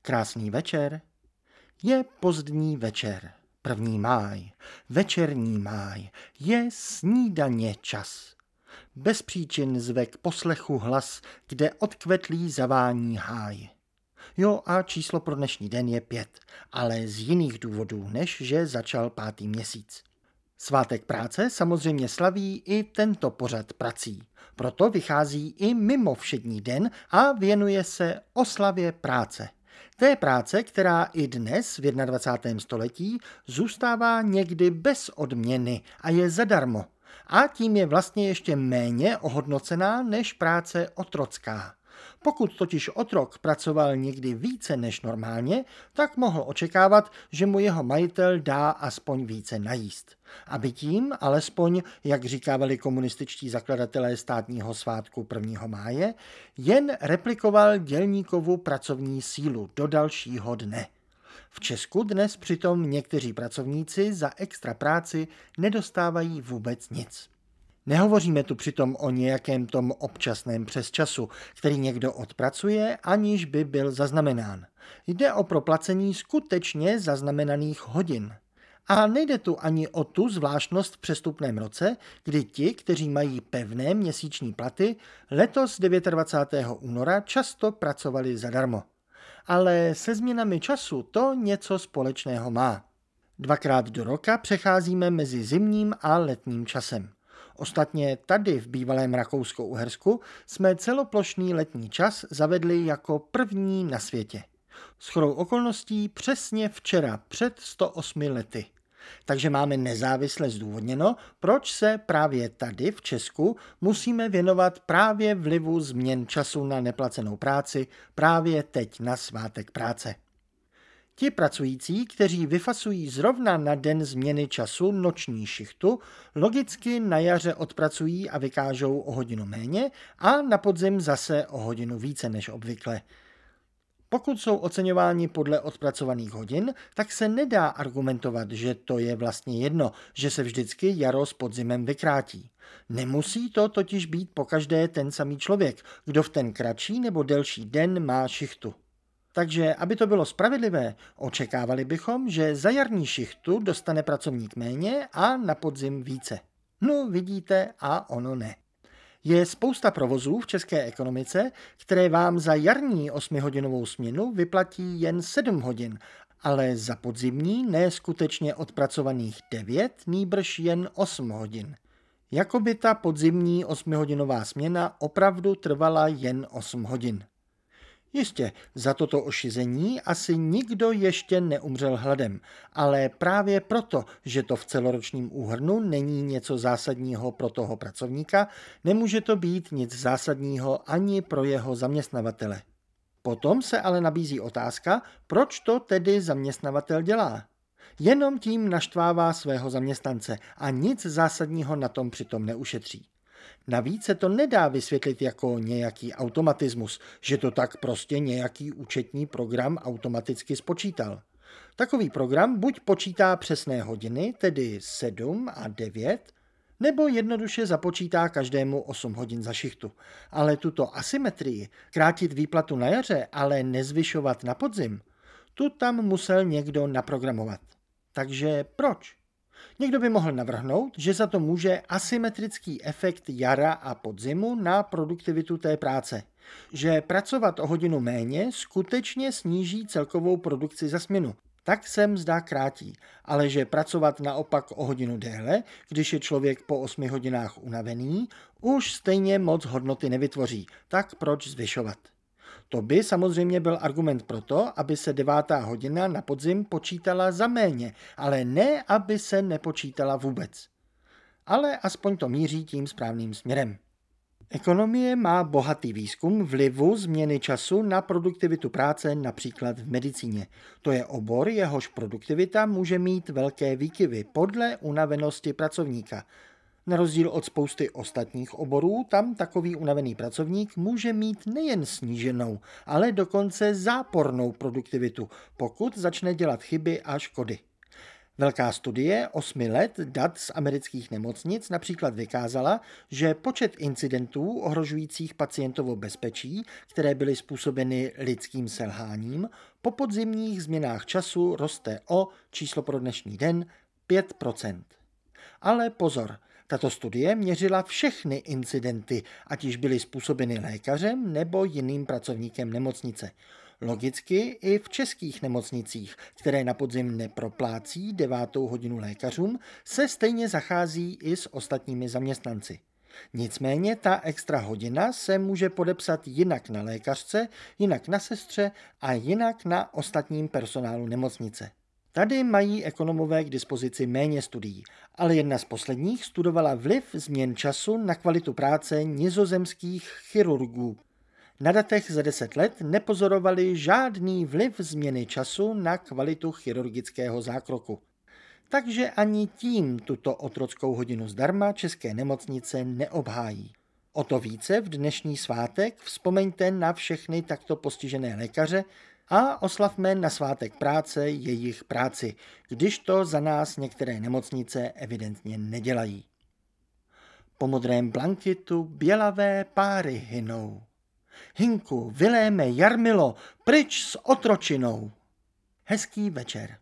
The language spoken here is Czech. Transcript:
Krásný večer. Je pozdní večer, 1. máj, večerní máj, je snídaně čas. Bez příčin zve k poslechu hlas, kde odkvetlý zavání háj. Jo, a číslo pro dnešní den je 5, ale z jiných důvodů, než že začal 5. měsíc. Svátek práce samozřejmě slaví i tento pořad prací. Proto vychází i mimo všední den a věnuje se oslavě práce. Té práce, která i dnes v 21. století zůstává někdy bez odměny a je zadarmo. A tím je vlastně ještě méně ohodnocená než práce otrocká. Pokud totiž otrok pracoval někdy více než normálně, tak mohl očekávat, že mu jeho majitel dá aspoň více najíst. Aby tím, alespoň, jak říkávali komunističtí zakladatelé státního svátku 1. máje, jen replikoval dělníkovu pracovní sílu do dalšího dne. V Česku dnes přitom někteří pracovníci za extra práci nedostávají vůbec nic. Nehovoříme tu přitom o nějakém tom občasném přesčasu, který někdo odpracuje, aniž by byl zaznamenán. Jde o proplacení skutečně zaznamenaných hodin. A nejde tu ani o tu zvláštnost v přestupném roce, kdy ti, kteří mají pevné měsíční platy, letos 29. února často pracovali zadarmo. Ale se změnami času to něco společného má. 2krát do roka přecházíme mezi zimním a letním časem. Ostatně tady v bývalém Rakousko-Uhersku jsme celoplošný letní čas zavedli jako první na světě. Shodou okolností přesně včera, před 108 lety. Takže máme nezávisle zdůvodněno, proč se právě tady v Česku musíme věnovat právě vlivu změn času na neplacenou práci právě teď na svátek práce. Ti pracující, kteří vyfasují zrovna na den změny času noční šichtu, logicky na jaře odpracují a vykážou o hodinu méně a na podzim zase o hodinu více než obvykle. Pokud jsou oceňováni podle odpracovaných hodin, tak se nedá argumentovat, že to je vlastně jedno, že se vždycky jaro s podzimem vykrátí. Nemusí to totiž být pokaždé ten samý člověk, kdo v ten kratší nebo delší den má šichtu. Takže, aby to bylo spravedlivé, očekávali bychom, že za jarní šichtu dostane pracovník méně a na podzim více. No vidíte, a ono ne. Je spousta provozů v české ekonomice, které vám za jarní 8hodinovou směnu vyplatí jen 7 hodin, ale za podzimní neskutečně odpracovaných 9, nýbrž jen 8 hodin. Jakoby ta podzimní 8hodinová směna opravdu trvala jen 8 hodin. Jistě, za toto ošizení asi nikdo ještě neumřel hladem, ale právě proto, že to v celoročním úhrnu není něco zásadního pro toho pracovníka, nemůže to být nic zásadního ani pro jeho zaměstnavatele. Potom se ale nabízí otázka, proč to tedy zaměstnavatel dělá. Jenom tím naštvává svého zaměstnance a nic zásadního na tom přitom neušetří. Navíc se to nedá vysvětlit jako nějaký automatismus, že to tak prostě nějaký účetní program automaticky spočítal. Takový program buď počítá přesné hodiny, tedy 7 a 9, nebo jednoduše započítá každému 8 hodin za šichtu. Ale tuto asymetrii, krátit výplatu na jaře, ale nezvyšovat na podzim, tu tam musel někdo naprogramovat. Takže proč? Někdo by mohl navrhnout, že za to může asymetrický efekt jara a podzimu na produktivitu té práce. Že pracovat o hodinu méně skutečně sníží celkovou produkci za směnu. Tak se mzda krátí, ale že pracovat naopak o hodinu déle, když je člověk po 8 hodinách unavený, už stejně moc hodnoty nevytvoří, tak proč zvyšovat? To by samozřejmě byl argument pro to, aby se 9. hodina na podzim počítala za méně, ale ne, aby se nepočítala vůbec. Ale aspoň to míří tím správným směrem. Ekonomie má bohatý výzkum vlivu změny času na produktivitu práce například v medicíně. To je obor, jehož produktivita může mít velké výkyvy podle unavenosti pracovníka. Na rozdíl od spousty ostatních oborů, tam takový unavený pracovník může mít nejen sníženou, ale dokonce zápornou produktivitu, pokud začne dělat chyby a škody. Velká studie 8 let dat z amerických nemocnic například vykázala, že počet incidentů ohrožujících pacientovo bezpečí, které byly způsobeny lidským selháním, po podzimních změnách času roste o, číslo pro dnešní den, 5%. Ale pozor, tato studie měřila všechny incidenty, ať již byly způsobeny lékařem nebo jiným pracovníkem nemocnice. Logicky i v českých nemocnicích, které na podzim neproplácí 9. hodinu lékařům, se stejně zachází i s ostatními zaměstnanci. Nicméně ta extra hodina se může podepsat jinak na lékařce, jinak na sestře a jinak na ostatním personálu nemocnice. Tady mají ekonomové k dispozici méně studií, ale jedna z posledních studovala vliv změn času na kvalitu práce nizozemských chirurgů. Na datech za 10 let nepozorovali žádný vliv změny času na kvalitu chirurgického zákroku. Takže ani tím tuto otrockou hodinu zdarma české nemocnice neobhájí. O to více v dnešní svátek vzpomeňte na všechny takto postižené lékaře a oslavme na svátek práce jejich práci, když to za nás některé nemocnice evidentně nedělají. Po modrém blankitu bělavé páry hynou. Hinku, Viléme, Jarmilo, pryč s otročinou. Hezký večer.